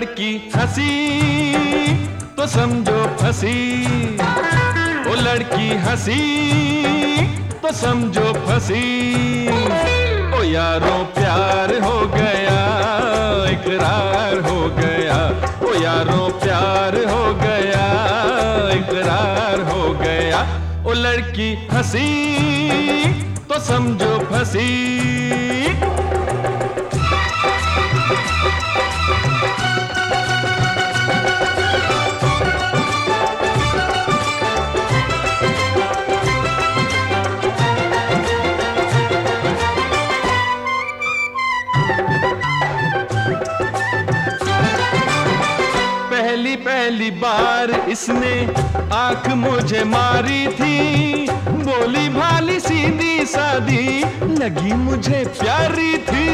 लड़की हंसी तो समझो फंसी, ओ लड़की हंसी तो समझो फंसी। ओ यारों प्यार हो गया, इकरार हो गया। ओ यारों प्यार हो गया, इकरार हो गया। ओ लड़की हंसी तो समझो फंसी। पहली पहली बार इसने आंख मुझे मारी थी, बोली भाली सीधी सादी लगी मुझे प्यारी थी।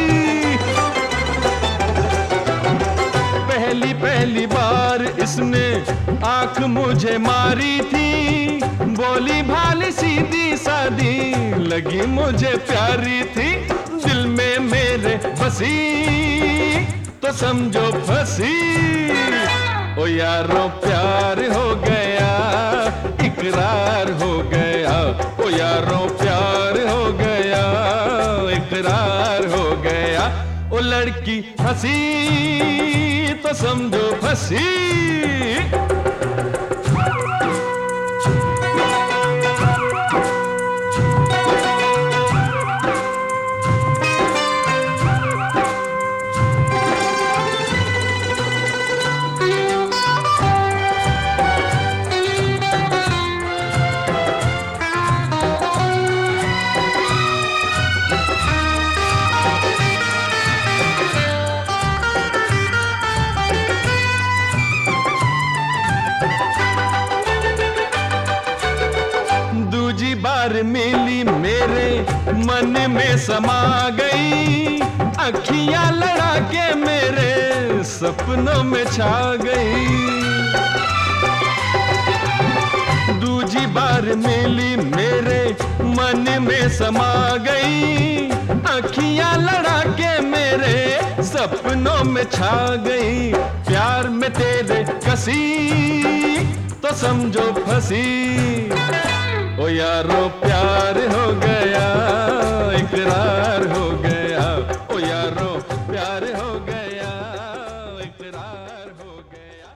पहली पहली बार इसने आंख मुझे मारी थी, बोली भाली सीधी सादी लगी मुझे प्यारी थी। दिल में मेरे बसी तो समझो फंसी। ओ यारों प्यार हो गया, इकरार हो गया। ओ यारों प्यार हो गया, इकरार हो गया। ओ लड़की हंसी तो समझो फंसी। दूजी बार मिली मेरे मन में समा गई, अखियां लड़ा के मेरे सपनों में छा गई। दूजी बार मिली मेरे मन में समा गई, अखियां लड़ा के मेरे सपनों में छा गई। प्यार में तेरे कसी तो समझो फंसी। ओ यारों प्यार हो गया, इकरार हो गया। ओ यारों प्यार हो गया, इकरार हो गया।